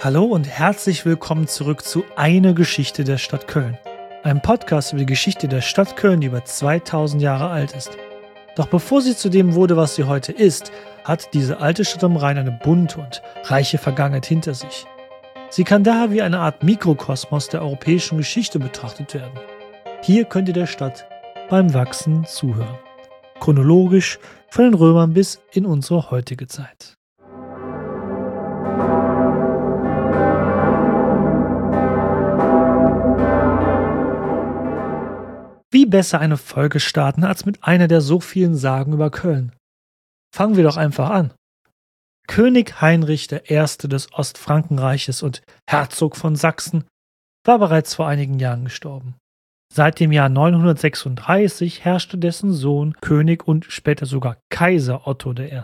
Hallo und herzlich willkommen zurück zu Eine Geschichte der Stadt Köln. Einem Podcast über die Geschichte der Stadt Köln, die über 2000 Jahre alt ist. Doch bevor sie zu dem wurde, was sie heute ist, hat diese alte Stadt am Rhein eine bunte und reiche Vergangenheit hinter sich. Sie kann daher wie eine Art Mikrokosmos der europäischen Geschichte betrachtet werden. Hier könnt ihr der Stadt beim Wachsen zuhören. Chronologisch von den Römern bis in unsere heutige Zeit. Wie besser eine Folge starten als mit einer der so vielen Sagen über Köln? Fangen wir doch einfach an. König Heinrich I. des Ostfrankenreiches und Herzog von Sachsen war bereits vor einigen Jahren gestorben. Seit dem Jahr 936 herrschte dessen Sohn König und später sogar Kaiser Otto I.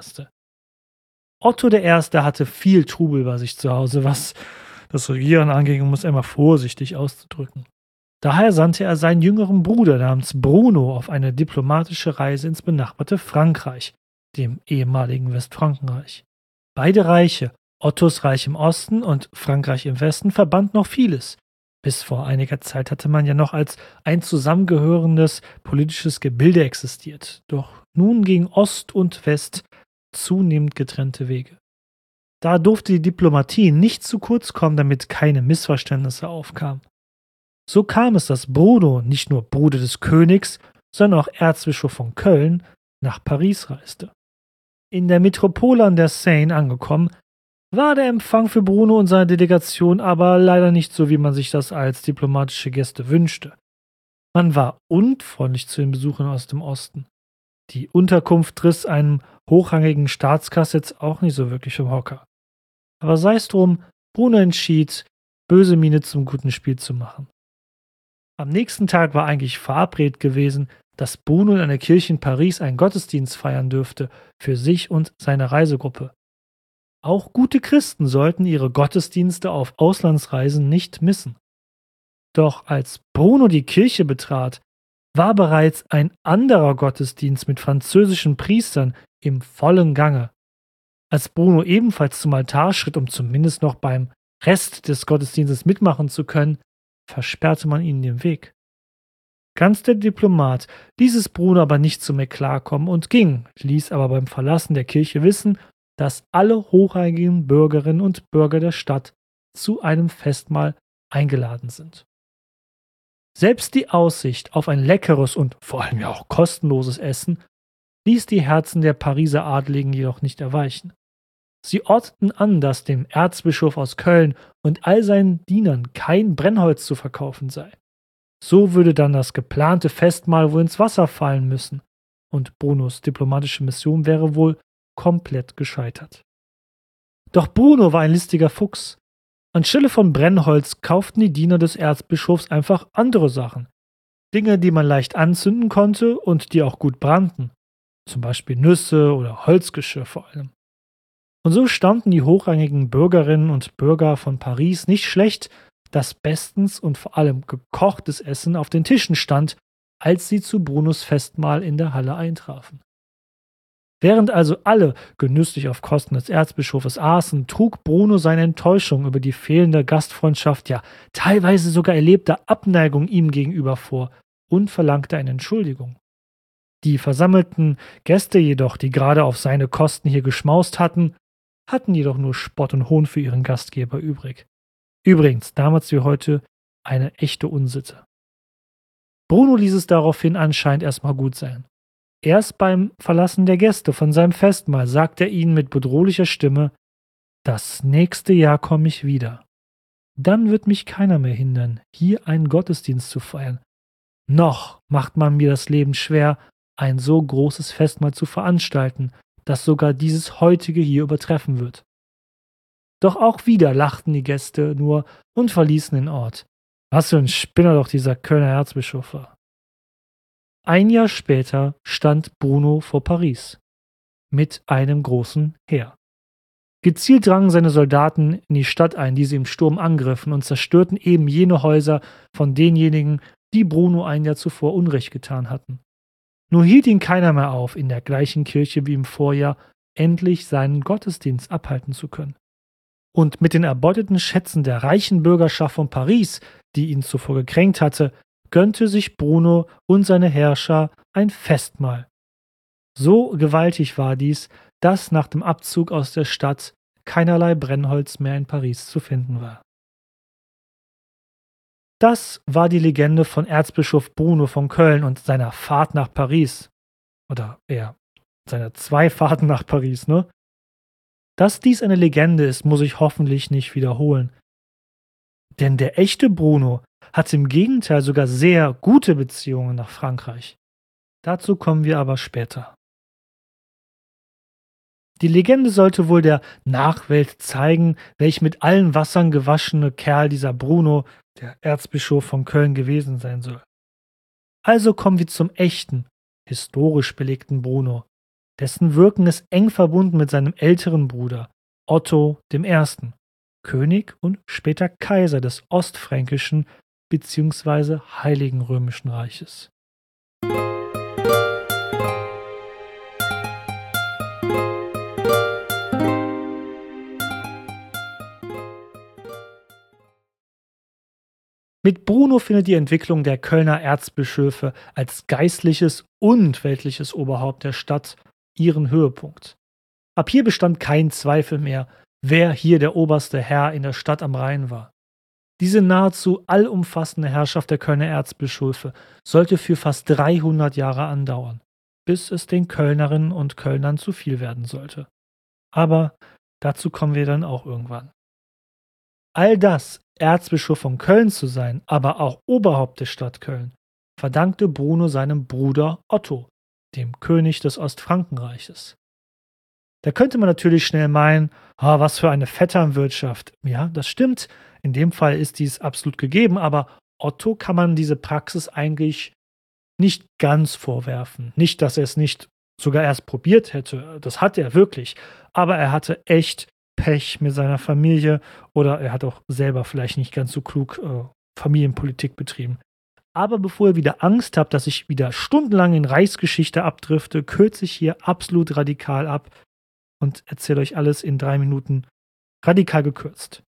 Otto I. hatte viel Trubel bei sich zu Hause, was das Regieren anging, um es einmal vorsichtig auszudrücken. Daher sandte er seinen jüngeren Bruder namens Bruno auf eine diplomatische Reise ins benachbarte Frankreich, dem ehemaligen Westfrankenreich. Beide Reiche, Ottos Reich im Osten und Frankreich im Westen, verband noch vieles. Bis vor einiger Zeit hatte man ja noch als ein zusammengehörendes politisches Gebilde existiert. Doch nun gingen Ost und West zunehmend getrennte Wege. Da durfte die Diplomatie nicht zu kurz kommen, damit keine Missverständnisse aufkamen. So kam es, dass Bruno, nicht nur Bruder des Königs, sondern auch Erzbischof von Köln, nach Paris reiste. In der Metropole an der Seine angekommen, war der Empfang für Bruno und seine Delegation aber leider nicht so, wie man sich das als diplomatische Gäste wünschte. Man war unfreundlich zu den Besuchern aus dem Osten. Die Unterkunft riss einem hochrangigen Staatsgast jetzt auch nicht so wirklich vom Hocker. Aber sei es drum, Bruno entschied, böse Miene zum guten Spiel zu machen. Am nächsten Tag war eigentlich verabredet gewesen, dass Bruno in einer Kirche in Paris einen Gottesdienst feiern dürfte, für sich und seine Reisegruppe. Auch gute Christen sollten ihre Gottesdienste auf Auslandsreisen nicht missen. Doch als Bruno die Kirche betrat, war bereits ein anderer Gottesdienst mit französischen Priestern im vollen Gange. Als Bruno ebenfalls zum Altar schritt, um zumindest noch beim Rest des Gottesdienstes mitmachen zu können, versperrte man ihnen den Weg. Ganz der Diplomat ließ es Bruno aber nicht zu mehr klarkommen und ging, ließ aber beim Verlassen der Kirche wissen, dass alle hochrangigen Bürgerinnen und Bürger der Stadt zu einem Festmahl eingeladen sind. Selbst die Aussicht auf ein leckeres und vor allem ja auch kostenloses Essen ließ die Herzen der Pariser Adligen jedoch nicht erweichen. Sie ordneten an, dass dem Erzbischof aus Köln und all seinen Dienern kein Brennholz zu verkaufen sei. So würde dann das geplante Festmahl wohl ins Wasser fallen müssen, und Brunos diplomatische Mission wäre wohl komplett gescheitert. Doch Bruno war ein listiger Fuchs. Anstelle von Brennholz kauften die Diener des Erzbischofs einfach andere Sachen. Dinge, die man leicht anzünden konnte und die auch gut brannten. Zum Beispiel Nüsse oder Holzgeschirr vor allem. Und so staunten die hochrangigen Bürgerinnen und Bürger von Paris nicht schlecht, dass bestens und vor allem gekochtes Essen auf den Tischen stand, als sie zu Brunos Festmahl in der Halle eintrafen. Während also alle genüsslich auf Kosten des Erzbischofes aßen, trug Bruno seine Enttäuschung über die fehlende Gastfreundschaft, ja teilweise sogar erlebte Abneigung ihm gegenüber vor und verlangte eine Entschuldigung. Die versammelten Gäste jedoch, die gerade auf seine Kosten hier geschmaust hatten jedoch nur Spott und Hohn für ihren Gastgeber übrig. Übrigens, damals wie heute, eine echte Unsitte. Bruno ließ es daraufhin anscheinend erstmal gut sein. Erst beim Verlassen der Gäste von seinem Festmahl sagte er ihnen mit bedrohlicher Stimme: „Das nächste Jahr komme ich wieder. Dann wird mich keiner mehr hindern, hier einen Gottesdienst zu feiern. Noch macht man mir das Leben schwer, ein so großes Festmahl zu veranstalten, das sogar dieses heutige hier übertreffen wird.“ Doch auch wieder lachten die Gäste nur und verließen den Ort. Was für ein Spinner doch dieser Kölner Erzbischof war. Ein Jahr später stand Bruno vor Paris mit einem großen Heer. Gezielt drangen seine Soldaten in die Stadt ein, die sie im Sturm angriffen und zerstörten eben jene Häuser von denjenigen, die Bruno ein Jahr zuvor Unrecht getan hatten. Nur hielt ihn keiner mehr auf, in der gleichen Kirche wie im Vorjahr endlich seinen Gottesdienst abhalten zu können. Und mit den erbeuteten Schätzen der reichen Bürgerschaft von Paris, die ihn zuvor gekränkt hatte, gönnte sich Bruno und seine Herrscher ein Festmahl. So gewaltig war dies, dass nach dem Abzug aus der Stadt keinerlei Brennholz mehr in Paris zu finden war. Das war die Legende von Erzbischof Bruno von Köln und seiner Fahrt nach Paris. Oder eher seiner 2 Fahrten nach Paris, ne? Dass dies eine Legende ist, muss ich hoffentlich nicht wiederholen. Denn der echte Bruno hat im Gegenteil sogar sehr gute Beziehungen nach Frankreich. Dazu kommen wir aber später. Die Legende sollte wohl der Nachwelt zeigen, welch mit allen Wassern gewaschene Kerl dieser Bruno, der Erzbischof von Köln, gewesen sein soll. Also kommen wir zum echten, historisch belegten Bruno. Dessen Wirken ist eng verbunden mit seinem älteren Bruder, Otto I., König und später Kaiser des Ostfränkischen bzw. Heiligen Römischen Reiches. Mit Bruno findet die Entwicklung der Kölner Erzbischöfe als geistliches und weltliches Oberhaupt der Stadt ihren Höhepunkt. Ab hier bestand kein Zweifel mehr, wer hier der oberste Herr in der Stadt am Rhein war. Diese nahezu allumfassende Herrschaft der Kölner Erzbischöfe sollte für fast 300 Jahre andauern, bis es den Kölnerinnen und Kölnern zu viel werden sollte. Aber dazu kommen wir dann auch irgendwann. All das, Erzbischof von Köln zu sein, aber auch Oberhaupt der Stadt Köln, verdankte Bruno seinem Bruder Otto, dem König des Ostfrankenreiches. Da könnte man natürlich schnell meinen, was für eine Vetternwirtschaft. Ja, das stimmt, in dem Fall ist dies absolut gegeben, aber Otto kann man diese Praxis eigentlich nicht ganz vorwerfen. Nicht, dass er es nicht sogar erst probiert hätte, das hat er wirklich, aber er hatte echt Pech mit seiner Familie oder er hat auch selber vielleicht nicht ganz so klug Familienpolitik betrieben. Aber bevor ihr wieder Angst habt, dass ich wieder stundenlang in Reichsgeschichte abdrifte, kürze ich hier absolut radikal ab und erzähle euch alles in 3 Minuten radikal gekürzt.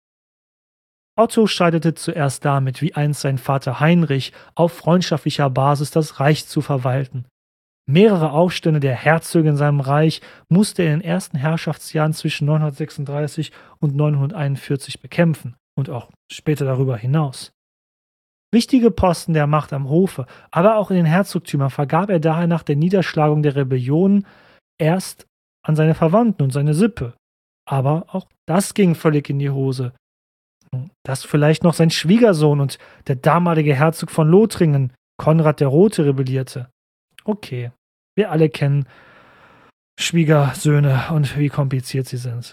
Otto scheiterte zuerst damit, wie einst sein Vater Heinrich, auf freundschaftlicher Basis das Reich zu verwalten. Mehrere Aufstände der Herzöge in seinem Reich musste er in den ersten Herrschaftsjahren zwischen 936 und 941 bekämpfen und auch später darüber hinaus. Wichtige Posten der Macht am Hofe, aber auch in den Herzogtümern vergab er daher nach der Niederschlagung der Rebellionen erst an seine Verwandten und seine Sippe. Aber auch das ging völlig in die Hose. Dass vielleicht noch sein Schwiegersohn und der damalige Herzog von Lothringen, Konrad der Rote, rebellierte. Okay, wir alle kennen Schwiegersöhne und wie kompliziert sie sind.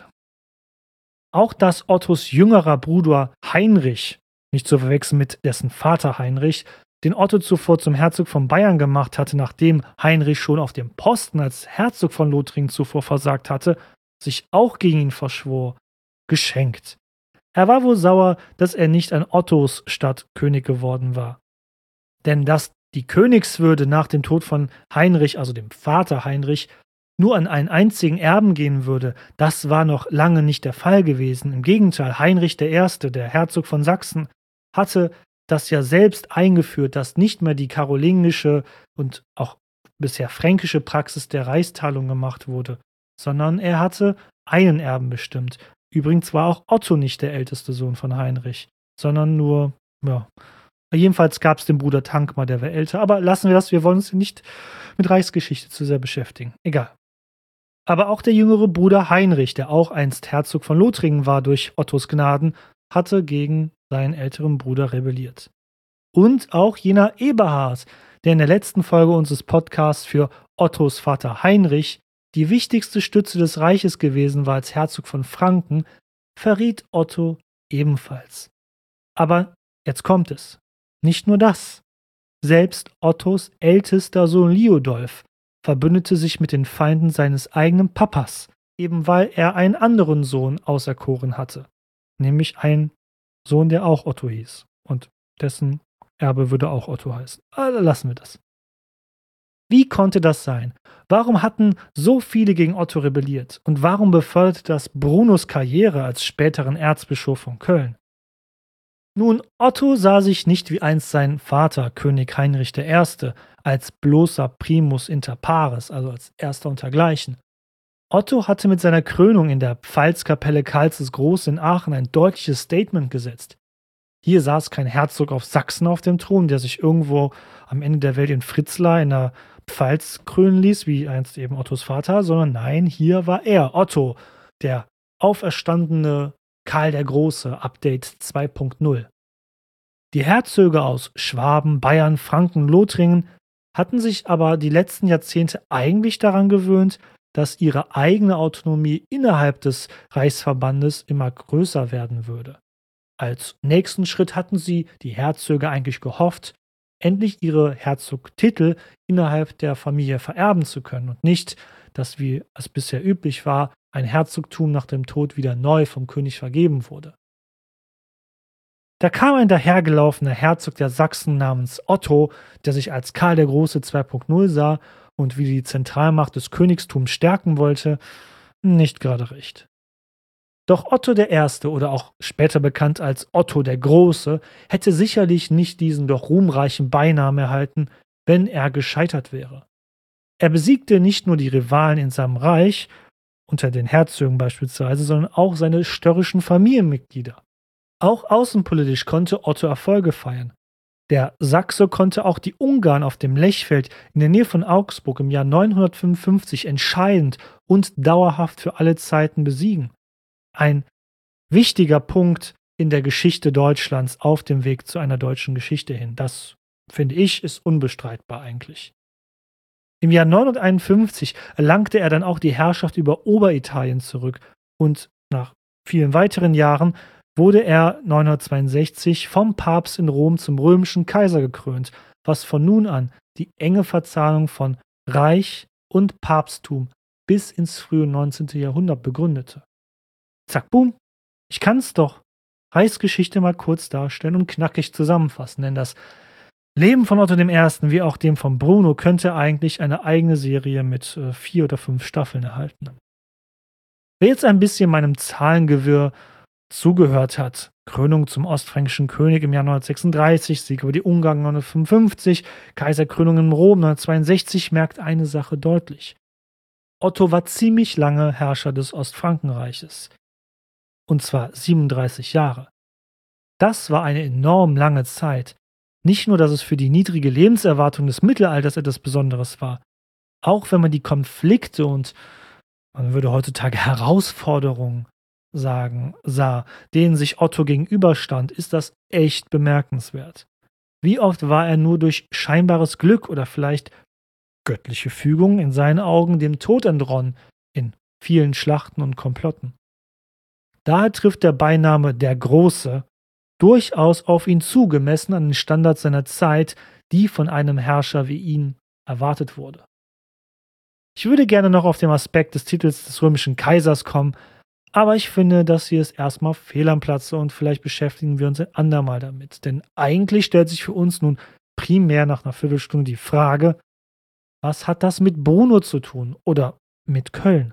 Auch dass Ottos jüngerer Bruder Heinrich, nicht zu verwechseln mit dessen Vater Heinrich, den Otto zuvor zum Herzog von Bayern gemacht hatte, nachdem Heinrich schon auf dem Posten als Herzog von Lothringen zuvor versagt hatte, sich auch gegen ihn verschwor, geschenkt. Er war wohl sauer, dass er nicht an Ottos Stadt König geworden war. Denn dass die Königswürde nach dem Tod von Heinrich, also dem Vater Heinrich, nur an einen einzigen Erben gehen würde, das war noch lange nicht der Fall gewesen. Im Gegenteil, Heinrich I., der Herzog von Sachsen, hatte das ja selbst eingeführt, dass nicht mehr die karolingische und auch bisher fränkische Praxis der Reichsteilung gemacht wurde, sondern er hatte einen Erben bestimmt. Übrigens war auch Otto nicht der älteste Sohn von Heinrich, sondern nur, jedenfalls gab es den Bruder Tankmar, der war älter, aber lassen wir das, wir wollen uns nicht mit Reichsgeschichte zu sehr beschäftigen. Egal. Aber auch der jüngere Bruder Heinrich, der auch einst Herzog von Lothringen war durch Ottos Gnaden, hatte gegen seinen älteren Bruder rebelliert. Und auch jener Eberhard, der in der letzten Folge unseres Podcasts für Ottos Vater Heinrich die wichtigste Stütze des Reiches gewesen war als Herzog von Franken, verriet Otto ebenfalls. Aber jetzt kommt es. Nicht nur das. Selbst Ottos ältester Sohn Liudolf verbündete sich mit den Feinden seines eigenen Papas, eben weil er einen anderen Sohn auserkoren hatte, nämlich einen Sohn, der auch Otto hieß und dessen Erbe würde auch Otto heißen. Also lassen wir das. Wie konnte das sein? Warum hatten so viele gegen Otto rebelliert? Und warum beförderte das Brunos Karriere als späteren Erzbischof von Köln? Nun, Otto sah sich nicht wie einst sein Vater, König Heinrich I., als bloßer Primus inter pares, also als Erster untergleichen. Otto hatte mit seiner Krönung in der Pfalzkapelle Karls des Großen in Aachen ein deutliches Statement gesetzt. Hier saß kein Herzog auf Sachsen auf dem Thron, der sich irgendwo am Ende der Welt in Fritzlar in der Pfalz krönen ließ, wie einst eben Ottos Vater, sondern nein, hier war er, Otto, der auferstandene Karl der Große, Update 2.0. Die Herzöge aus Schwaben, Bayern, Franken, Lothringen hatten sich aber die letzten Jahrzehnte eigentlich daran gewöhnt, dass ihre eigene Autonomie innerhalb des Reichsverbandes immer größer werden würde. Als nächsten Schritt hatten sie, die Herzöge, eigentlich gehofft, endlich ihre Herzogtitel innerhalb der Familie vererben zu können und nicht, dass, wie es bisher üblich war, ein Herzogtum nach dem Tod wieder neu vom König vergeben wurde. Da kam ein dahergelaufener Herzog der Sachsen namens Otto, der sich als Karl der Große 2.0 sah und wie die Zentralmacht des Königstums stärken wollte, nicht gerade recht. Doch Otto I. oder auch später bekannt als Otto der Große hätte sicherlich nicht diesen doch ruhmreichen Beinamen erhalten, wenn er gescheitert wäre. Er besiegte nicht nur die Rivalen in seinem Reich, unter den Herzögen beispielsweise, sondern auch seine störrischen Familienmitglieder. Auch außenpolitisch konnte Otto Erfolge feiern. Der Sachse konnte auch die Ungarn auf dem Lechfeld in der Nähe von Augsburg im Jahr 955 entscheidend und dauerhaft für alle Zeiten besiegen. Ein wichtiger Punkt in der Geschichte Deutschlands auf dem Weg zu einer deutschen Geschichte hin. Das, finde ich, ist unbestreitbar eigentlich. Im Jahr 951 erlangte er dann auch die Herrschaft über Oberitalien zurück und nach vielen weiteren Jahren wurde er 962 vom Papst in Rom zum römischen Kaiser gekrönt, was von nun an die enge Verzahnung von Reich und Papsttum bis ins frühe 19. Jahrhundert begründete. Zack, boom. Ich kann es doch. Reichsgeschichte mal kurz darstellen und knackig zusammenfassen, denn das Leben von Otto I. wie auch dem von Bruno könnte eigentlich eine eigene Serie mit 4 oder 5 Staffeln erhalten. Wer jetzt ein bisschen meinem Zahlengewirr zugehört hat, Krönung zum ostfränkischen König im Jahr 936, Sieg über die Ungarn 955, Kaiserkrönung in Rom 962, merkt eine Sache deutlich. Otto war ziemlich lange Herrscher des Ostfrankenreiches. Und zwar 37 Jahre. Das war eine enorm lange Zeit. Nicht nur, dass es für die niedrige Lebenserwartung des Mittelalters etwas Besonderes war, auch wenn man die Konflikte und, man würde heutzutage Herausforderungen sagen, sah, denen sich Otto gegenüberstand, ist das echt bemerkenswert. Wie oft war er nur durch scheinbares Glück oder vielleicht göttliche Fügung in seinen Augen dem Tod entronnen in vielen Schlachten und Komplotten. Daher trifft der Beiname der Große durchaus auf ihn zu, gemessen an den Standards seiner Zeit, die von einem Herrscher wie ihn erwartet wurde. Ich würde gerne noch auf den Aspekt des Titels des römischen Kaisers kommen, aber ich finde, dass hier es erstmal fehl am Platze und vielleicht beschäftigen wir uns ein andermal damit. Denn eigentlich stellt sich für uns nun primär nach einer Viertelstunde die Frage, was hat das mit Bruno zu tun oder mit Köln?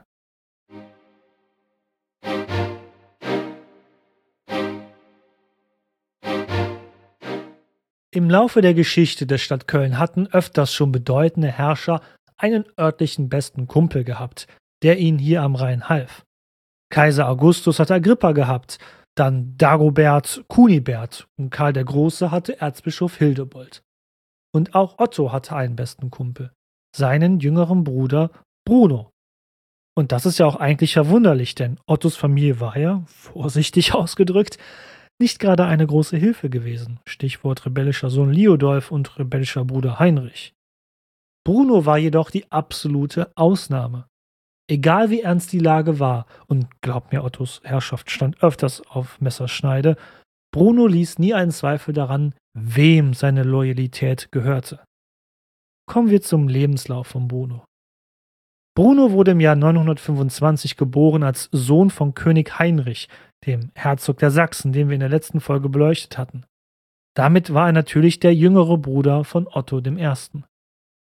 Im Laufe der Geschichte der Stadt Köln hatten öfters schon bedeutende Herrscher einen örtlichen besten Kumpel gehabt, der ihnen hier am Rhein half. Kaiser Augustus hatte Agrippa gehabt, dann Dagobert Kunibert und Karl der Große hatte Erzbischof Hildebold. Und auch Otto hatte einen besten Kumpel, seinen jüngeren Bruder Bruno. Und das ist ja auch eigentlich verwunderlich, denn Ottos Familie war ja, vorsichtig ausgedrückt, nicht gerade eine große Hilfe gewesen. Stichwort rebellischer Sohn Liudolf und rebellischer Bruder Heinrich. Bruno war jedoch die absolute Ausnahme. Egal wie ernst die Lage war, und glaubt mir, Ottos Herrschaft stand öfters auf Messerschneide, Bruno ließ nie einen Zweifel daran, wem seine Loyalität gehörte. Kommen wir zum Lebenslauf von Bruno. Bruno wurde im Jahr 925 geboren als Sohn von König Heinrich, dem Herzog der Sachsen, den wir in der letzten Folge beleuchtet hatten. Damit war er natürlich der jüngere Bruder von Otto I.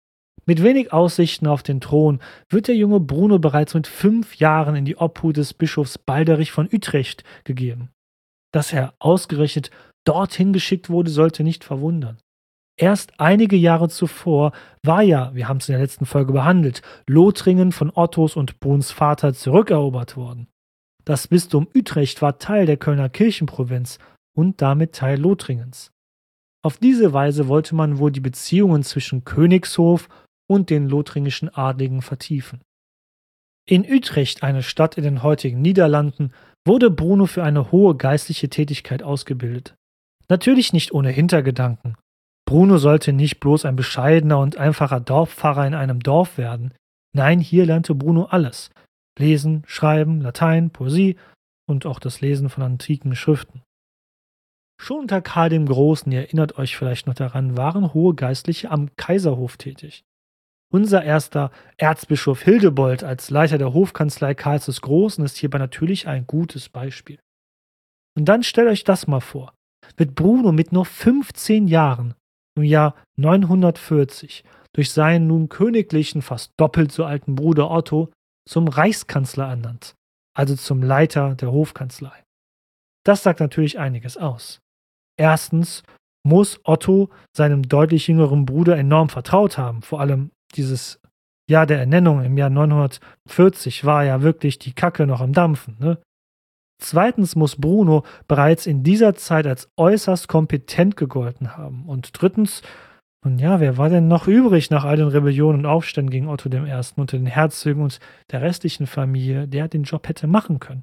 Mit wenig Aussichten auf den Thron wird der junge Bruno bereits mit 5 Jahren in die Obhut des Bischofs Balderich von Utrecht gegeben. Dass er ausgerechnet dorthin geschickt wurde, sollte nicht verwundern. Erst einige Jahre zuvor war ja, wir haben es in der letzten Folge behandelt, Lothringen von Ottos und Bruns Vater zurückerobert worden. Das Bistum Utrecht war Teil der Kölner Kirchenprovinz und damit Teil Lothringens. Auf diese Weise wollte man wohl die Beziehungen zwischen Königshof und den lothringischen Adligen vertiefen. In Utrecht, eine Stadt in den heutigen Niederlanden, wurde Bruno für eine hohe geistliche Tätigkeit ausgebildet. Natürlich nicht ohne Hintergedanken. Bruno sollte nicht bloß ein bescheidener und einfacher Dorfpfarrer in einem Dorf werden. Nein, hier lernte Bruno alles. Lesen, Schreiben, Latein, Poesie und auch das Lesen von antiken Schriften. Schon unter Karl dem Großen, ihr erinnert euch vielleicht noch daran, waren hohe Geistliche am Kaiserhof tätig. Unser erster Erzbischof Hildebold als Leiter der Hofkanzlei Karls des Großen ist hierbei natürlich ein gutes Beispiel. Und dann stellt euch das mal vor. Wird Bruno mit nur 15 Jahren im Jahr 940 durch seinen nun königlichen, fast doppelt so alten Bruder Otto zum Reichskanzler ernannt, also zum Leiter der Hofkanzlei. Das sagt natürlich einiges aus. Erstens muss Otto seinem deutlich jüngeren Bruder enorm vertraut haben. Vor allem dieses Jahr der Ernennung im Jahr 940 war ja wirklich die Kacke noch am Dampfen. Ne? Zweitens muss Bruno bereits in dieser Zeit als äußerst kompetent gegolten haben. Und drittens, nun ja, wer war denn noch übrig nach all den Rebellionen und Aufständen gegen Otto I. unter den Herzögen und der restlichen Familie, der den Job hätte machen können?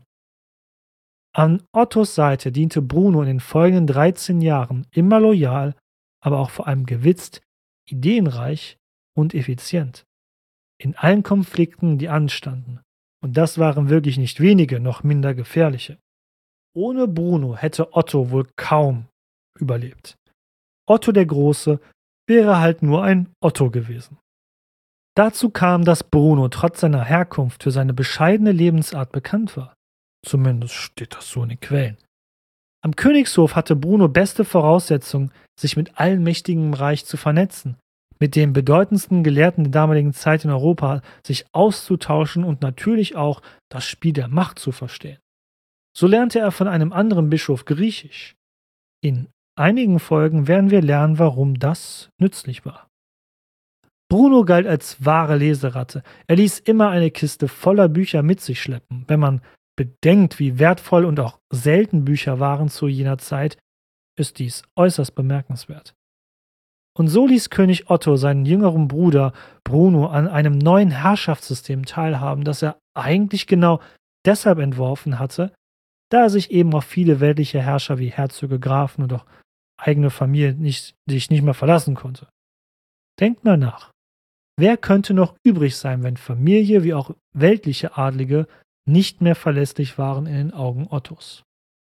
An Ottos Seite diente Bruno in den folgenden 13 Jahren immer loyal, aber auch vor allem gewitzt, ideenreich und effizient. In allen Konflikten, die anstanden. Und das waren wirklich nicht wenige, noch minder gefährliche. Ohne Bruno hätte Otto wohl kaum überlebt. Otto der Große wäre halt nur ein Otto gewesen. Dazu kam, dass Bruno trotz seiner Herkunft für seine bescheidene Lebensart bekannt war. Zumindest steht das so in den Quellen. Am Königshof hatte Bruno beste Voraussetzungen, sich mit allen Mächtigen im Reich zu vernetzen, mit den bedeutendsten Gelehrten der damaligen Zeit in Europa sich auszutauschen und natürlich auch das Spiel der Macht zu verstehen. So lernte er von einem anderen Bischof Griechisch. In einigen Folgen werden wir lernen, warum das nützlich war. Bruno galt als wahre Leseratte. Er ließ immer eine Kiste voller Bücher mit sich schleppen. Wenn man bedenkt, wie wertvoll und auch selten Bücher waren zu jener Zeit, ist dies äußerst bemerkenswert. Und so ließ König Otto seinen jüngeren Bruder Bruno an einem neuen Herrschaftssystem teilhaben, das er eigentlich genau deshalb entworfen hatte, da er sich eben auf viele weltliche Herrscher wie Herzöge, Grafen und auch eigene Familie sich nicht mehr verlassen konnte. Denkt mal nach. Wer könnte noch übrig sein, wenn Familie wie auch weltliche Adlige nicht mehr verlässlich waren in den Augen Ottos?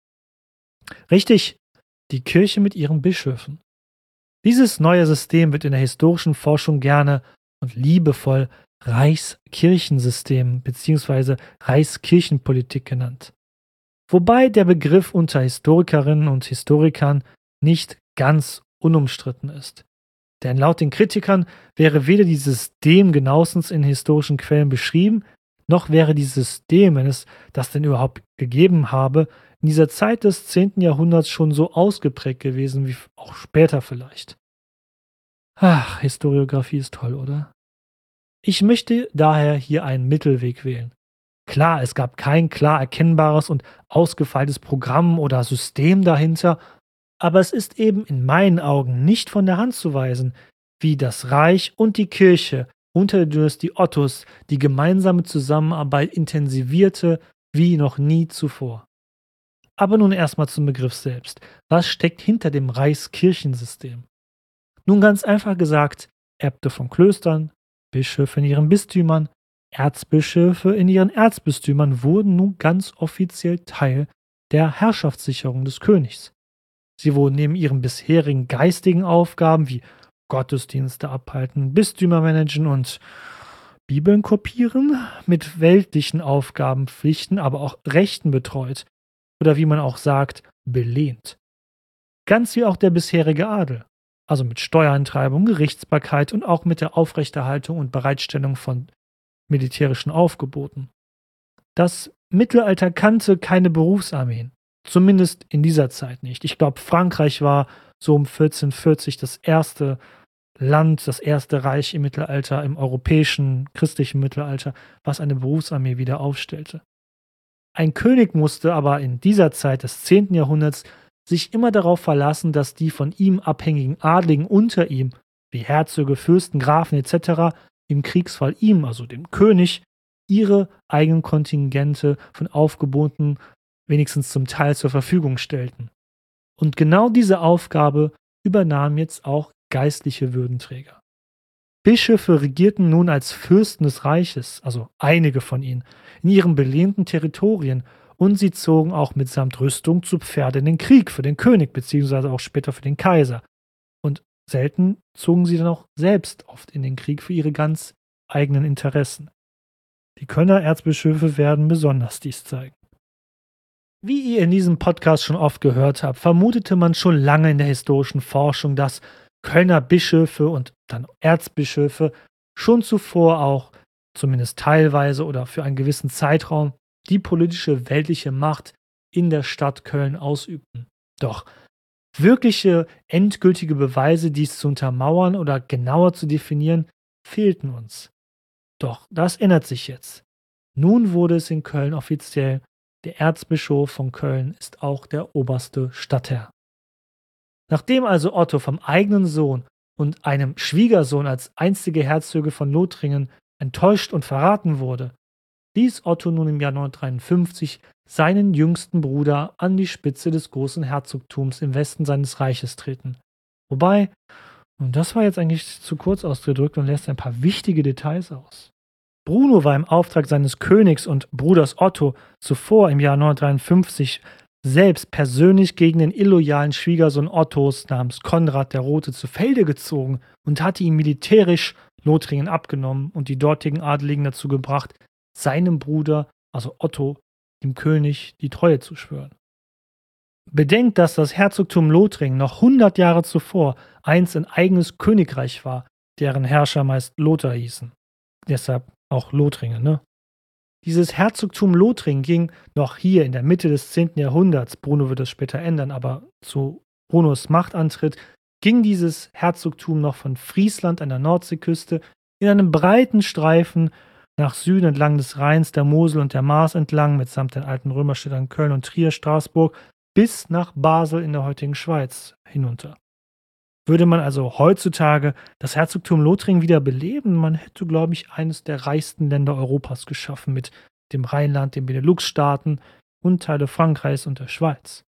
Richtig, die Kirche mit ihren Bischöfen. Dieses neue System wird in der historischen Forschung gerne und liebevoll Reichskirchensystem bzw. Reichskirchenpolitik genannt. Wobei der Begriff unter Historikerinnen und Historikern nicht ganz unumstritten ist. Denn laut den Kritikern wäre weder dieses System genauestens in historischen Quellen beschrieben, noch wäre dieses System, wenn es das denn überhaupt gegeben habe, in dieser Zeit des 10. Jahrhunderts schon so ausgeprägt gewesen wie auch später vielleicht. Ach, Historiographie ist toll, oder? Ich möchte daher hier einen Mittelweg wählen. Klar, es gab kein klar erkennbares und ausgefeiltes Programm oder System dahinter, aber es ist eben in meinen Augen nicht von der Hand zu weisen, wie das Reich und die Kirche unter der Dynastie Ottos die gemeinsame Zusammenarbeit intensivierte wie noch nie zuvor. Aber nun erstmal zum Begriff selbst. Was steckt hinter dem Reichskirchensystem? Nun ganz einfach gesagt, Äbte von Klöstern, Bischöfe in ihren Bistümern, Erzbischöfe in ihren Erzbistümern wurden nun ganz offiziell Teil der Herrschaftssicherung des Königs. Sie wurden neben ihren bisherigen geistigen Aufgaben wie Gottesdienste abhalten, Bistümer managen und Bibeln kopieren, mit weltlichen Aufgaben, Pflichten, aber auch Rechten betreut oder wie man auch sagt, belehnt. Ganz wie auch der bisherige Adel. also mit Steuereintreibung, Gerichtsbarkeit und auch mit der Aufrechterhaltung und Bereitstellung von militärischen Aufgeboten. Das Mittelalter kannte keine Berufsarmeen, zumindest in dieser Zeit nicht. Ich glaube, Frankreich war so um 1440 das erste Land, das erste Reich im Mittelalter, im europäischen, christlichen Mittelalter, was eine Berufsarmee wieder aufstellte. Ein König musste aber in dieser Zeit des 10. Jahrhunderts sich immer darauf verlassen, dass die von ihm abhängigen Adligen unter ihm, wie Herzöge, Fürsten, Grafen etc., im Kriegsfall ihm, also dem König, ihre eigenen Kontingente von Aufgeboten wenigstens zum Teil zur Verfügung stellten. Und genau diese Aufgabe übernahmen jetzt auch geistliche Würdenträger. Bischöfe regierten nun als Fürsten des Reiches, also einige von ihnen, in ihren belehnten Territorien, und sie zogen auch mitsamt Rüstung zu Pferde in den Krieg für den König beziehungsweise auch später für den Kaiser. Und selten zogen sie dann auch selbst oft in den Krieg für ihre ganz eigenen Interessen. Die Kölner Erzbischöfe werden besonders dies zeigen. Wie ihr in diesem Podcast schon oft gehört habt, vermutete man schon lange in der historischen Forschung, dass Kölner Bischöfe und dann Erzbischöfe schon zuvor auch, zumindest teilweise oder für einen gewissen Zeitraum, die politische weltliche Macht in der Stadt Köln ausübten. Doch wirkliche, endgültige Beweise, dies zu untermauern oder genauer zu definieren, fehlten uns. Doch das ändert sich jetzt. Nun wurde es in Köln offiziell, der Erzbischof von Köln ist auch der oberste Stadtherr. Nachdem also Otto vom eigenen Sohn und einem Schwiegersohn als einstige Herzöge von Lothringen enttäuscht und verraten wurde, ließ Otto nun im Jahr 953 seinen jüngsten Bruder an die Spitze des großen Herzogtums im Westen seines Reiches treten. Wobei, und das war jetzt eigentlich zu kurz ausgedrückt und lässt ein paar wichtige Details aus. Bruno war im Auftrag seines Königs und Bruders Otto zuvor im Jahr 953 selbst persönlich gegen den illoyalen Schwiegersohn Ottos namens Konrad der Rote zu Felde gezogen und hatte ihm militärisch Lothringen abgenommen und die dortigen Adeligen dazu gebracht, seinem Bruder, also Otto, dem König, die Treue zu schwören. Bedenkt, dass das Herzogtum Lothringen noch 100 Jahre zuvor einst ein eigenes Königreich war, deren Herrscher meist Lothar hießen. Deshalb auch Lothringen, ne? Dieses Herzogtum Lothringen ging noch hier in der Mitte des 10. Jahrhunderts, Bruno wird es später ändern, aber zu Brunos Machtantritt ging dieses Herzogtum noch von Friesland an der Nordseeküste in einem breiten Streifen nach Süden entlang des Rheins, der Mosel und der Maas entlang, mitsamt den alten Römerstädten Köln und Trier, Straßburg, bis nach Basel in der heutigen Schweiz hinunter. Würde man also heutzutage das Herzogtum Lothringen wieder beleben, man hätte, glaube ich, eines der reichsten Länder Europas geschaffen mit dem Rheinland, den Benelux-Staaten und Teile Frankreichs und der Schweiz.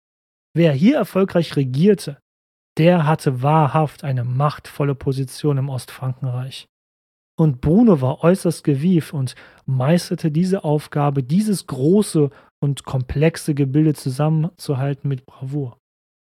Wer hier erfolgreich regierte, der hatte wahrhaft eine machtvolle Position im Ostfrankenreich. Und Bruno war äußerst gewieft und meisterte diese Aufgabe, dieses große und komplexe Gebilde zusammenzuhalten mit Bravour.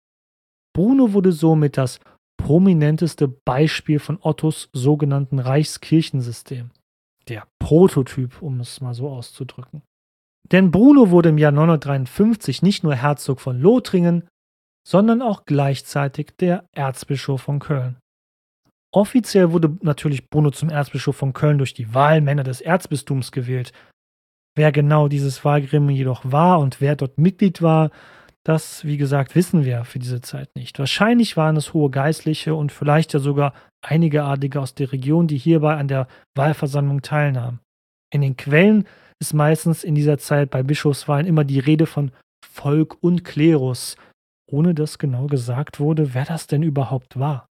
Bruno wurde somit das prominenteste Beispiel von Ottos sogenannten Reichskirchensystem. Der Prototyp, um es mal so auszudrücken. Denn Bruno wurde im Jahr 953 nicht nur Herzog von Lothringen, sondern auch gleichzeitig der Erzbischof von Köln. Offiziell wurde natürlich Bruno zum Erzbischof von Köln durch die Wahlmänner des Erzbistums gewählt. Wer genau dieses Wahlgremium jedoch war und wer dort Mitglied war, das, wie gesagt, wissen wir für diese Zeit nicht. Wahrscheinlich waren es hohe Geistliche und vielleicht ja sogar einige Adlige aus der Region, die hierbei an der Wahlversammlung teilnahmen. In den Quellen ist meistens in dieser Zeit bei Bischofswahlen immer die Rede von Volk und Klerus, ohne dass genau gesagt wurde, wer das denn überhaupt war.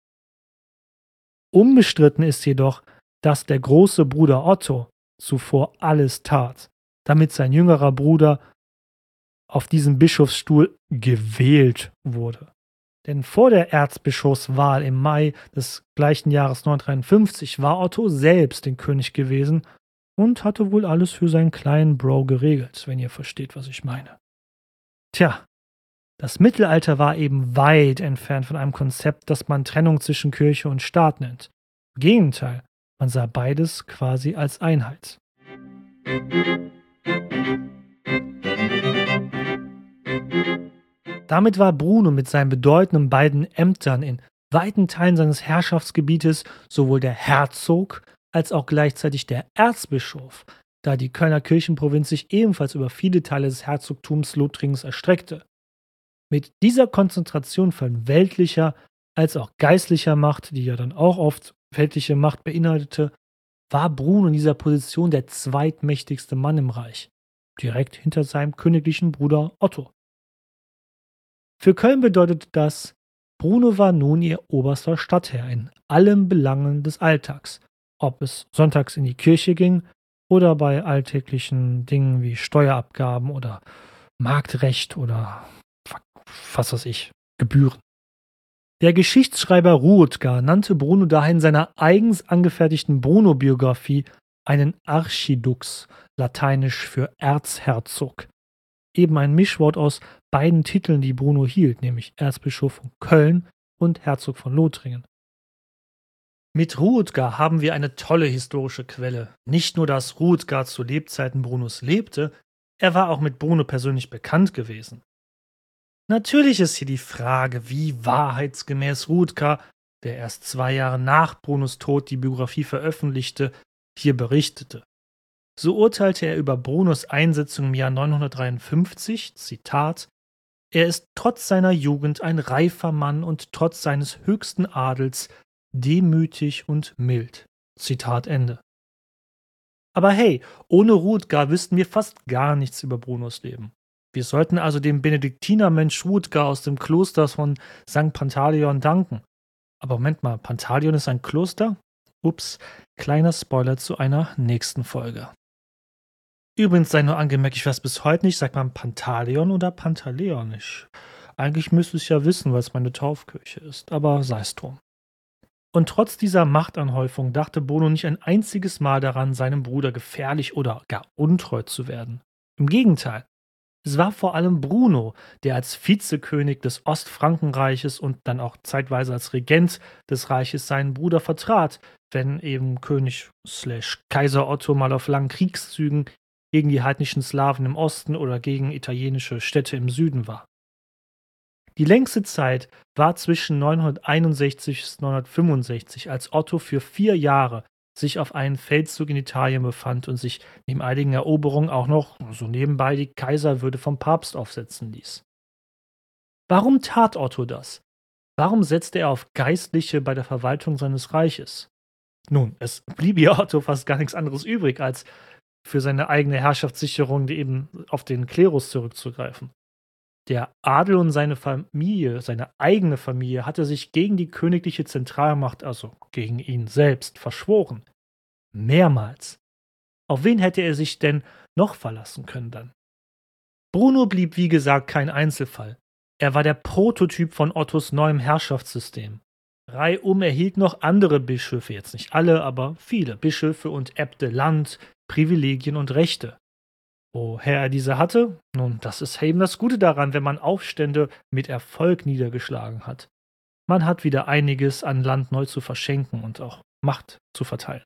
Unbestritten ist jedoch, dass der große Bruder Otto zuvor alles tat, damit sein jüngerer Bruder auf diesem Bischofsstuhl gewählt wurde. Denn vor der Erzbischofswahl im Mai des gleichen Jahres 953 war Otto selbst den König gewesen und hatte wohl alles für seinen kleinen Bro geregelt, wenn ihr versteht, was ich meine. Tja, das Mittelalter war eben weit entfernt von einem Konzept, das man Trennung zwischen Kirche und Staat nennt. Im Gegenteil, man sah beides quasi als Einheit. Damit war Bruno mit seinen bedeutenden beiden Ämtern in weiten Teilen seines Herrschaftsgebietes sowohl der Herzog als auch gleichzeitig der Erzbischof, da die Kölner Kirchenprovinz sich ebenfalls über viele Teile des Herzogtums Lothringens erstreckte. Mit dieser Konzentration von weltlicher als auch geistlicher Macht, die ja dann auch oft weltliche Macht beinhaltete, war Bruno in dieser Position der zweitmächtigste Mann im Reich, direkt hinter seinem königlichen Bruder Otto. Für Köln bedeutete das, Bruno war nun ihr oberster Stadtherr in allen Belangen des Alltags, ob es sonntags in die Kirche ging oder bei alltäglichen Dingen wie Steuerabgaben oder Marktrecht oder was weiß ich, Gebühren. Der Geschichtsschreiber Ruotger nannte Bruno daher in seiner eigens angefertigten Bruno-Biografie einen Archidux, lateinisch für Erzherzog. Eben ein Mischwort aus beiden Titeln, die Bruno hielt, nämlich Erzbischof von Köln und Herzog von Lothringen. Mit Ruotger haben wir eine tolle historische Quelle. Nicht nur, dass Ruotger zu Lebzeiten Brunos lebte, er war auch mit Bruno persönlich bekannt gewesen. Natürlich ist hier die Frage, wie wahrheitsgemäß Ruotger, der erst 2 Jahre nach Brunos Tod die Biografie veröffentlichte, hier berichtete. So urteilte er über Brunos Einsetzung im Jahr 953, Zitat: Er ist trotz seiner Jugend ein reifer Mann und trotz seines höchsten Adels demütig und mild. Zitat Ende. Aber hey, ohne Ruotger wüssten wir fast gar nichts über Brunos Leben. Wir sollten also dem Benediktinermönch Ruotger aus dem Kloster von St. Pantaleon danken. Aber Moment mal, Pantaleon ist ein Kloster? Ups, kleiner Spoiler zu einer nächsten Folge. Übrigens sei nur angemerkt, ich weiß bis heute nicht, sagt man Pantaleon oder Pantaleon? Eigentlich müsste ich es ja wissen, weil es meine Taufkirche ist, aber sei es drum. Und trotz dieser Machtanhäufung dachte Bruno nicht ein einziges Mal daran, seinem Bruder gefährlich oder gar untreu zu werden. Im Gegenteil. Es war vor allem Bruno, der als Vizekönig des Ostfrankenreiches und dann auch zeitweise als Regent des Reiches seinen Bruder vertrat, wenn eben König/Kaiser Otto mal auf langen Kriegszügen gegen die heidnischen Slawen im Osten oder gegen italienische Städte im Süden war. Die längste Zeit war zwischen 961 bis 965, als Otto für 4 Jahre sich auf einen Feldzug in Italien befand und sich neben einigen Eroberungen auch noch so nebenbei die Kaiserwürde vom Papst aufsetzen ließ. Warum tat Otto das? Warum setzte er auf Geistliche bei der Verwaltung seines Reiches? Nun, es blieb ja Otto fast gar nichts anderes übrig, als für seine eigene Herrschaftssicherung eben auf den Klerus zurückzugreifen. Der Adel und seine Familie, seine eigene Familie, hatte sich gegen die königliche Zentralmacht, also gegen ihn selbst, verschworen. Mehrmals. Auf wen hätte er sich denn noch verlassen können dann? Bruno blieb wie gesagt kein Einzelfall. Er war der Prototyp von Ottos neuem Herrschaftssystem. Reihum erhielten noch andere Bischöfe, jetzt nicht alle, aber viele Bischöfe und Äbte Land, Privilegien und Rechte. Woher er diese hatte? Nun, das ist eben das Gute daran, wenn man Aufstände mit Erfolg niedergeschlagen hat. Man hat wieder einiges an Land neu zu verschenken und auch Macht zu verteilen.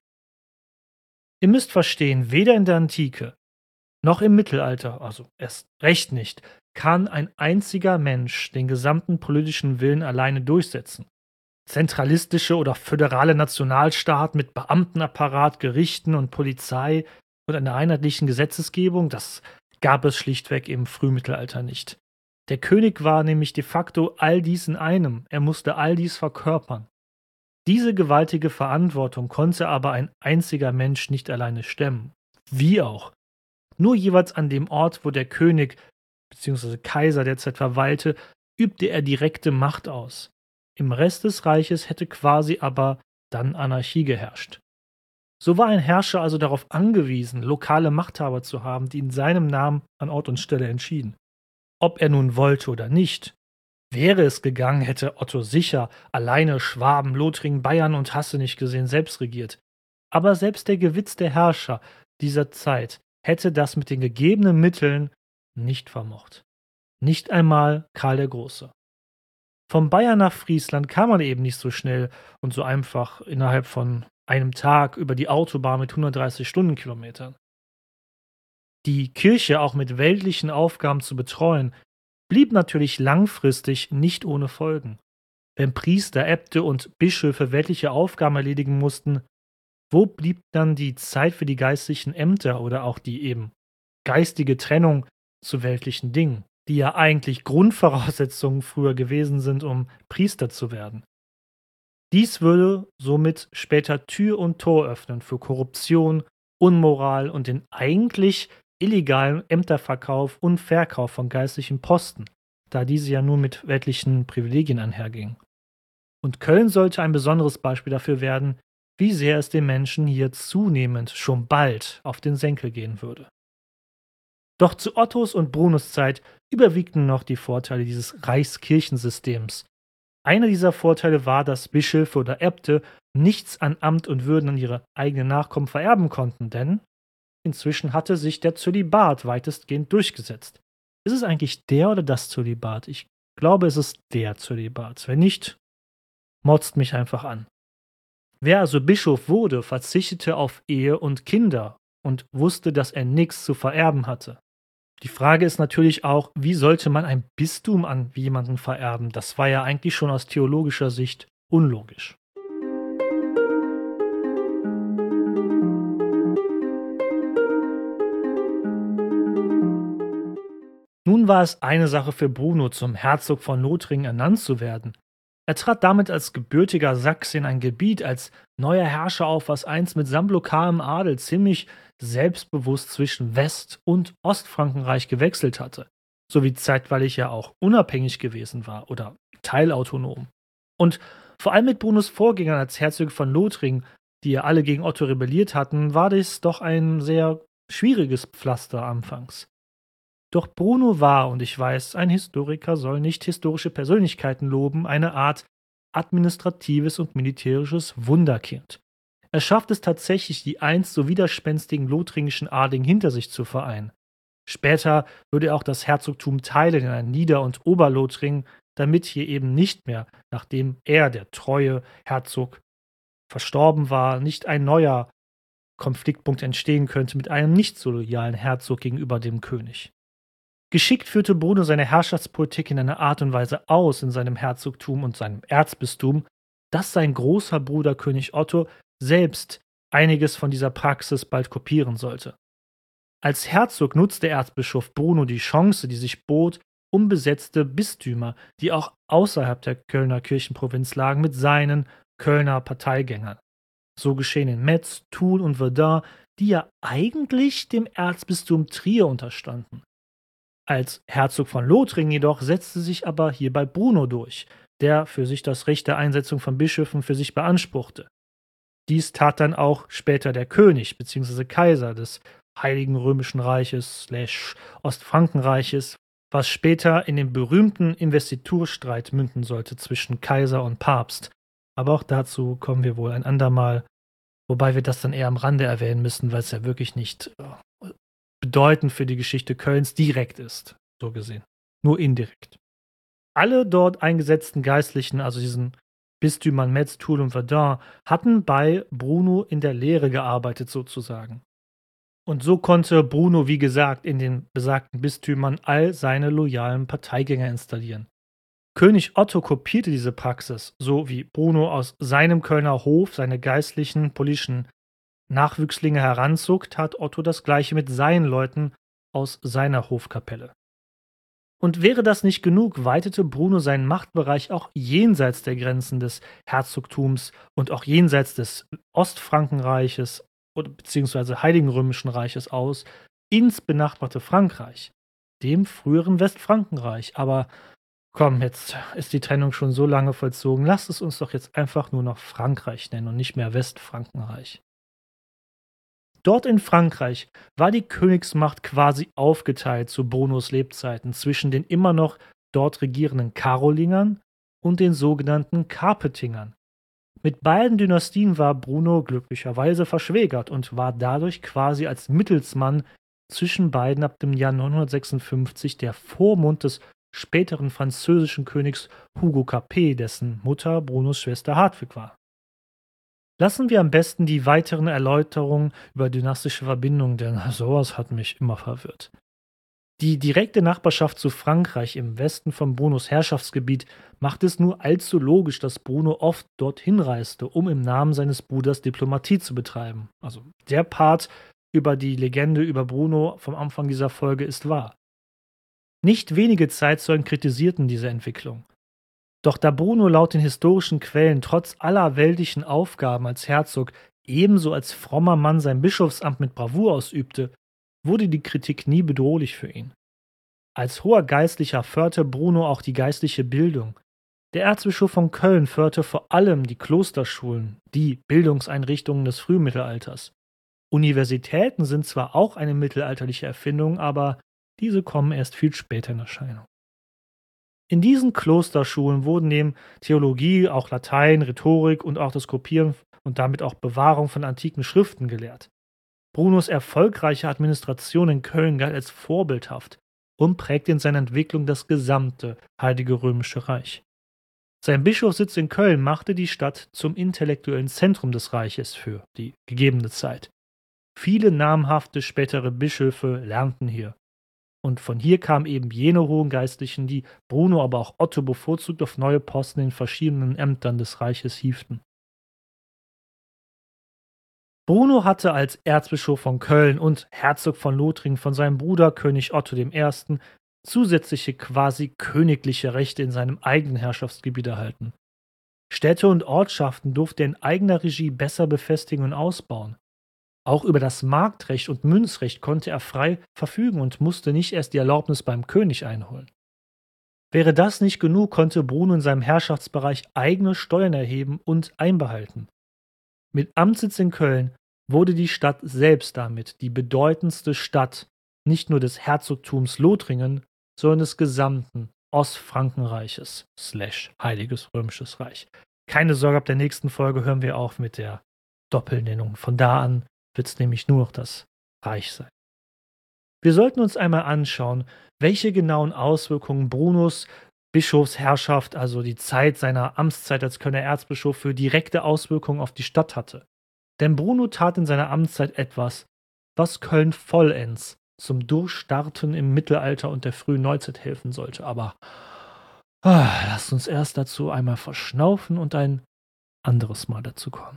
Ihr müsst verstehen, weder in der Antike noch im Mittelalter, also erst recht nicht, kann ein einziger Mensch den gesamten politischen Willen alleine durchsetzen. Zentralistische oder föderale Nationalstaat mit Beamtenapparat, Gerichten und Polizei und einer einheitlichen Gesetzesgebung, das gab es schlichtweg im Frühmittelalter nicht. Der König war nämlich de facto all dies in einem, er musste all dies verkörpern. Diese gewaltige Verantwortung konnte aber ein einziger Mensch nicht alleine stemmen. Wie auch. Nur jeweils an dem Ort, wo der König bzw. Kaiser derzeit verweilte, übte er direkte Macht aus. Im Rest des Reiches hätte quasi aber dann Anarchie geherrscht. So war ein Herrscher also darauf angewiesen, lokale Machthaber zu haben, die in seinem Namen an Ort und Stelle entschieden. Ob er nun wollte oder nicht. Wäre es gegangen, hätte Otto sicher alleine Schwaben, Lothringen, Bayern und Hasse nicht gesehen selbst regiert. Aber selbst der gewitzte Herrscher dieser Zeit hätte das mit den gegebenen Mitteln nicht vermocht. Nicht einmal Karl der Große. Von Bayern nach Friesland kam man eben nicht so schnell und so einfach innerhalb von einem Tag über die Autobahn mit 130 Stundenkilometern. Die Kirche auch mit weltlichen Aufgaben zu betreuen, blieb natürlich langfristig nicht ohne Folgen. Wenn Priester, Äbte und Bischöfe weltliche Aufgaben erledigen mussten, wo blieb dann die Zeit für die geistlichen Ämter oder auch die eben geistige Trennung zu weltlichen Dingen, die ja eigentlich Grundvoraussetzungen früher gewesen sind, um Priester zu werden? Dies würde somit später Tür und Tor öffnen für Korruption, Unmoral und den eigentlich illegalen Ämterverkauf und Verkauf von geistlichen Posten, da diese ja nur mit weltlichen Privilegien einhergingen. Und Köln sollte ein besonderes Beispiel dafür werden, wie sehr es den Menschen hier zunehmend schon bald auf den Senkel gehen würde. Doch zu Ottos und Brunos Zeit überwiegten noch die Vorteile dieses Reichskirchensystems. Einer dieser Vorteile war, dass Bischöfe oder Äbte nichts an Amt und Würden an ihre eigenen Nachkommen vererben konnten, denn inzwischen hatte sich der Zölibat weitestgehend durchgesetzt. Ist es eigentlich der oder das Zölibat? Ich glaube, es ist der Zölibat. Wenn nicht, motzt mich einfach an. Wer also Bischof wurde, verzichtete auf Ehe und Kinder und wusste, dass er nichts zu vererben hatte. Die Frage ist natürlich auch, wie sollte man ein Bistum an jemanden vererben? Das war ja eigentlich schon aus theologischer Sicht unlogisch. Nun war es eine Sache für Bruno, zum Herzog von Lothringen ernannt zu werden. Er trat damit als gebürtiger Sachse in ein Gebiet als neuer Herrscher auf, was einst mit lokalem Adel ziemlich selbstbewusst zwischen West- und Ostfrankenreich gewechselt hatte, sowie zeitweilig ja auch unabhängig gewesen war oder teilautonom. Und vor allem mit Brunos Vorgängern als Herzöge von Lothringen, die ja alle gegen Otto rebelliert hatten, war dies doch ein sehr schwieriges Pflaster anfangs. Doch Bruno war, und ich weiß, ein Historiker soll nicht historische Persönlichkeiten loben, eine Art administratives und militärisches Wunderkind. Er schafft es tatsächlich, die einst so widerspenstigen lothringischen Adligen hinter sich zu vereinen. Später würde er auch das Herzogtum teilen in ein Nieder- und Oberlothringen, damit hier eben nicht mehr, nachdem er, der treue Herzog, verstorben war, nicht ein neuer Konfliktpunkt entstehen könnte mit einem nicht so loyalen Herzog gegenüber dem König. Geschickt führte Bruno seine Herrschaftspolitik in einer Art und Weise aus in seinem Herzogtum und seinem Erzbistum, dass sein großer Bruder König Otto selbst einiges von dieser Praxis bald kopieren sollte. Als Herzog nutzte Erzbischof Bruno die Chance, die sich bot, um besetzte Bistümer, die auch außerhalb der Kölner Kirchenprovinz lagen, mit seinen Kölner Parteigängern. So geschehen in Metz, Toul und Verdun, die ja eigentlich dem Erzbistum Trier unterstanden. Als Herzog von Lothringen jedoch setzte sich aber hierbei Bruno durch, der für sich das Recht der Einsetzung von Bischöfen für sich beanspruchte. Dies tat dann auch später der König bzw. Kaiser des Heiligen Römischen Reiches / Ostfrankenreiches, was später in den berühmten Investiturstreit münden sollte zwischen Kaiser und Papst. Aber auch dazu kommen wir wohl ein andermal, wobei wir das dann eher am Rande erwähnen müssen, weil es ja wirklich nicht bedeutend für die Geschichte Kölns direkt ist, so gesehen. Nur indirekt. Alle dort eingesetzten Geistlichen, also diesen Bistümern Metz, Toul und Verdun, hatten bei Bruno in der Lehre gearbeitet sozusagen. Und so konnte Bruno, wie gesagt, in den besagten Bistümern all seine loyalen Parteigänger installieren. König Otto kopierte diese Praxis, so wie Bruno aus seinem Kölner Hof seine geistlichen, politischen Nachwüchslinge heranzog, tat Otto das gleiche mit seinen Leuten aus seiner Hofkapelle. Und wäre das nicht genug, weitete Bruno seinen Machtbereich auch jenseits der Grenzen des Herzogtums und auch jenseits des Ostfrankenreiches oder beziehungsweise Heiligen Römischen Reiches aus, ins benachbarte Frankreich, dem früheren Westfrankenreich. Aber komm, jetzt ist die Trennung schon so lange vollzogen, lasst es uns doch jetzt einfach nur noch Frankreich nennen und nicht mehr Westfrankenreich. Dort in Frankreich war die Königsmacht quasi aufgeteilt zu Brunos Lebzeiten zwischen den immer noch dort regierenden Karolingern und den sogenannten Carpetingern. Mit beiden Dynastien war Bruno glücklicherweise verschwägert und war dadurch quasi als Mittelsmann zwischen beiden ab dem Jahr 956 der Vormund des späteren französischen Königs Hugo Capet, dessen Mutter Brunos Schwester Hartwig war. Lassen wir am besten die weiteren Erläuterungen über dynastische Verbindungen, denn sowas hat mich immer verwirrt. Die direkte Nachbarschaft zu Frankreich im Westen von Brunos Herrschaftsgebiet macht es nur allzu logisch, dass Bruno oft dorthin reiste, um im Namen seines Bruders Diplomatie zu betreiben. Also der Part über die Legende über Bruno vom Anfang dieser Folge ist wahr. Nicht wenige Zeitzeugen kritisierten diese Entwicklung. Doch da Bruno laut den historischen Quellen trotz aller weltlichen Aufgaben als Herzog ebenso als frommer Mann sein Bischofsamt mit Bravour ausübte, wurde die Kritik nie bedrohlich für ihn. Als hoher Geistlicher förderte Bruno auch die geistliche Bildung. Der Erzbischof von Köln förderte vor allem die Klosterschulen, die Bildungseinrichtungen des Frühmittelalters. Universitäten sind zwar auch eine mittelalterliche Erfindung, aber diese kommen erst viel später in Erscheinung. In diesen Klosterschulen wurden neben Theologie auch Latein, Rhetorik und auch das Kopieren und damit auch Bewahrung von antiken Schriften gelehrt. Brunos erfolgreiche Administration in Köln galt als vorbildhaft und prägte in seiner Entwicklung das gesamte Heilige Römische Reich. Sein Bischofssitz in Köln machte die Stadt zum intellektuellen Zentrum des Reiches für die gegebene Zeit. Viele namhafte spätere Bischöfe lernten hier. Und von hier kamen eben jene hohen Geistlichen, die Bruno, aber auch Otto bevorzugt auf neue Posten in verschiedenen Ämtern des Reiches hieften. Bruno hatte als Erzbischof von Köln und Herzog von Lothringen von seinem Bruder König Otto I. zusätzliche quasi königliche Rechte in seinem eigenen Herrschaftsgebiet erhalten. Städte und Ortschaften durfte er in eigener Regie besser befestigen und ausbauen. Auch über das Marktrecht und Münzrecht konnte er frei verfügen und musste nicht erst die Erlaubnis beim König einholen. Wäre das nicht genug, konnte Bruno in seinem Herrschaftsbereich eigene Steuern erheben und einbehalten. Mit Amtssitz in Köln wurde die Stadt selbst damit die bedeutendste Stadt nicht nur des Herzogtums Lothringen, sondern des gesamten Ostfrankenreiches / Heiliges Römisches Reich. Keine Sorge, ab der nächsten Folge hören wir auf mit der Doppelnennung. Von da an wird es nämlich nur noch das Reich sein. Wir sollten uns einmal anschauen, welche genauen Auswirkungen Brunos Bischofsherrschaft, also die Zeit seiner Amtszeit als Kölner Erzbischof, für direkte Auswirkungen auf die Stadt hatte. Denn Bruno tat in seiner Amtszeit etwas, was Köln vollends zum Durchstarten im Mittelalter und der frühen Neuzeit helfen sollte. Aber lasst uns erst dazu einmal verschnaufen und ein anderes Mal dazu kommen.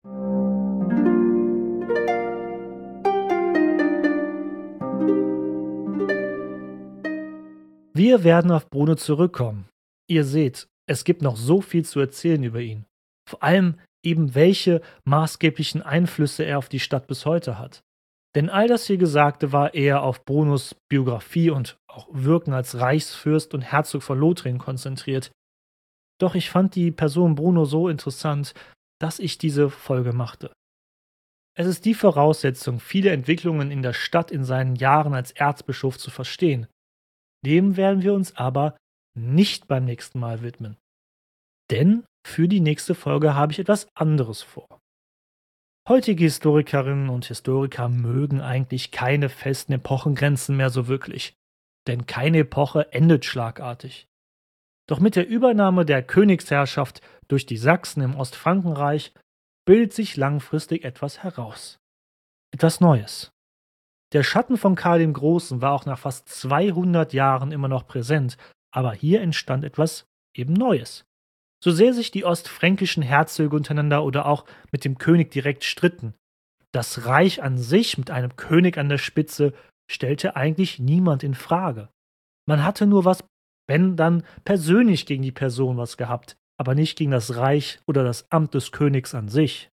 Wir werden auf Bruno zurückkommen. Ihr seht, es gibt noch so viel zu erzählen über ihn. Vor allem eben, welche maßgeblichen Einflüsse er auf die Stadt bis heute hat. Denn all das hier Gesagte war eher auf Brunos Biografie und auch Wirken als Reichsfürst und Herzog von Lothringen konzentriert. Doch ich fand die Person Bruno so interessant, dass ich diese Folge machte. Es ist die Voraussetzung, viele Entwicklungen in der Stadt in seinen Jahren als Erzbischof zu verstehen. Dem werden wir uns aber nicht beim nächsten Mal widmen. Denn für die nächste Folge habe ich etwas anderes vor. Heutige Historikerinnen und Historiker mögen eigentlich keine festen Epochengrenzen mehr so wirklich. Denn keine Epoche endet schlagartig. Doch mit der Übernahme der Königsherrschaft durch die Sachsen im Ostfrankenreich bildet sich langfristig etwas heraus. Etwas Neues. Der Schatten von Karl dem Großen war auch nach fast 200 Jahren immer noch präsent, aber hier entstand etwas eben Neues. So sehr sich die ostfränkischen Herzöge untereinander oder auch mit dem König direkt stritten, das Reich an sich mit einem König an der Spitze stellte eigentlich niemand in Frage. Man hatte nur was, wenn dann persönlich gegen die Person was gehabt, aber nicht gegen das Reich oder das Amt des Königs an sich.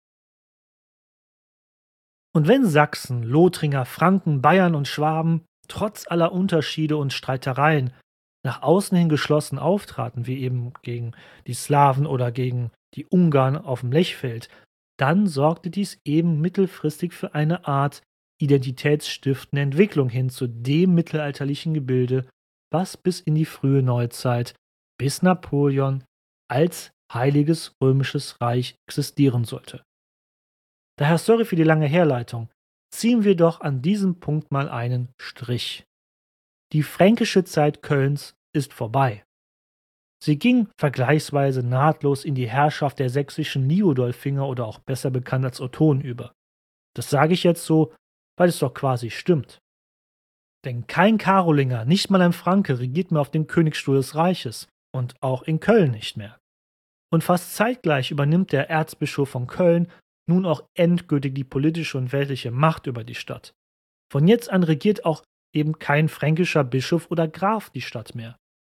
Und wenn Sachsen, Lothringer, Franken, Bayern und Schwaben trotz aller Unterschiede und Streitereien nach außen hin geschlossen auftraten, wie eben gegen die Slawen oder gegen die Ungarn auf dem Lechfeld, dann sorgte dies eben mittelfristig für eine Art identitätsstiftende Entwicklung hin zu dem mittelalterlichen Gebilde, was bis in die frühe Neuzeit, bis Napoleon, als Heiliges Römisches Reich existieren sollte. Daher sorry für die lange Herleitung, ziehen wir doch an diesem Punkt mal einen Strich. Die fränkische Zeit Kölns ist vorbei. Sie ging vergleichsweise nahtlos in die Herrschaft der sächsischen Liudolfinger oder auch besser bekannt als Ottonen über. Das sage ich jetzt so, weil es doch quasi stimmt. Denn kein Karolinger, nicht mal ein Franke, regiert mehr auf dem Königsstuhl des Reiches und auch in Köln nicht mehr. Und fast zeitgleich übernimmt der Erzbischof von Köln nun auch endgültig die politische und weltliche Macht über die Stadt. Von jetzt an regiert auch eben kein fränkischer Bischof oder Graf die Stadt mehr.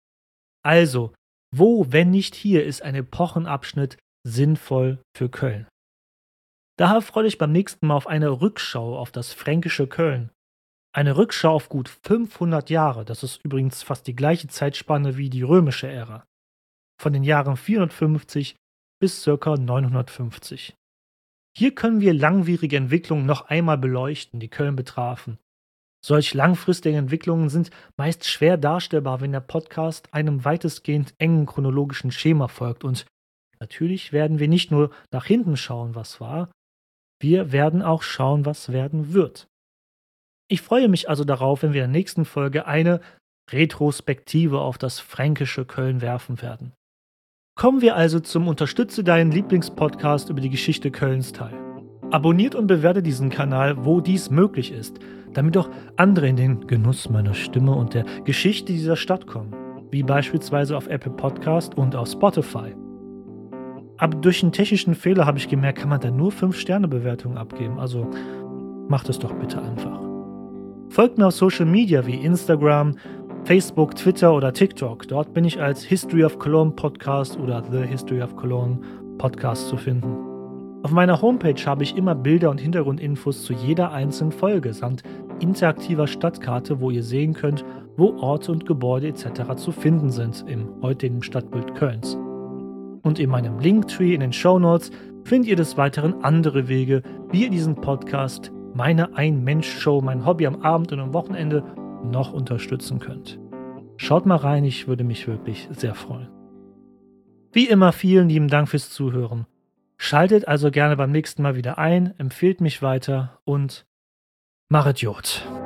Also, wo, wenn nicht hier, ist ein Epochenabschnitt sinnvoll für Köln? Daher freue ich beim nächsten Mal auf eine Rückschau auf das fränkische Köln. Eine Rückschau auf gut 500 Jahre, das ist übrigens fast die gleiche Zeitspanne wie die römische Ära. Von den Jahren 450 bis ca. 950. Hier können wir langwierige Entwicklungen noch einmal beleuchten, die Köln betrafen. Solch langfristige Entwicklungen sind meist schwer darstellbar, wenn der Podcast einem weitestgehend engen chronologischen Schema folgt. Und natürlich werden wir nicht nur nach hinten schauen, was war, wir werden auch schauen, was werden wird. Ich freue mich also darauf, wenn wir in der nächsten Folge eine Retrospektive auf das fränkische Köln werfen werden. Kommen wir also zum Unterstütze deinen Lieblingspodcast über die Geschichte Kölns teil. Abonniert und bewerte diesen Kanal, wo dies möglich ist, damit auch andere in den Genuss meiner Stimme und der Geschichte dieser Stadt kommen, wie beispielsweise auf Apple Podcast und auf Spotify. Aber durch einen technischen Fehler habe ich gemerkt, kann man da nur 5-Sterne-Bewertungen abgeben, also macht es doch bitte einfach. Folgt mir auf Social Media wie Instagram, Facebook, Twitter oder TikTok. Dort bin ich als History of Cologne Podcast oder The History of Cologne Podcast zu finden. Auf meiner Homepage habe ich immer Bilder und Hintergrundinfos zu jeder einzelnen Folge samt interaktiver Stadtkarte, wo ihr sehen könnt, wo Orte und Gebäude etc. zu finden sind im heutigen Stadtbild Kölns. Und in meinem Linktree in den Shownotes findet ihr des Weiteren andere Wege, wie ihr diesen Podcast, meine Ein-Mensch-Show, mein Hobby am Abend und am Wochenende noch unterstützen könnt. Schaut mal rein, ich würde mich wirklich sehr freuen. Wie immer vielen lieben Dank fürs Zuhören. Schaltet also gerne beim nächsten Mal wieder ein, empfehlt mich weiter und machet Jod.